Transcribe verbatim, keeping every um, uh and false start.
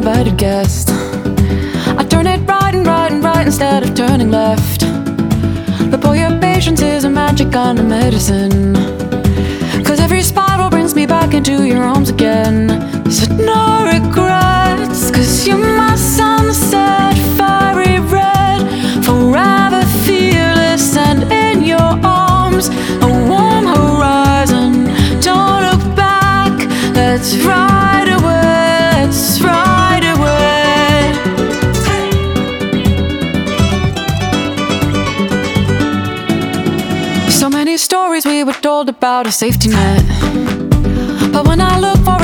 I had guessed. I turn it right and right and right instead of turning left. But boy, your patience is a magic kind of medicine, 'cause every spiral brings me back into your arms again. So no regrets, 'cause you're my sunset, fiery red, forever fearless, and in your arms a warm horizon. Don't look back, let's ride away, let's ride away. So many stories we were told about a safety net,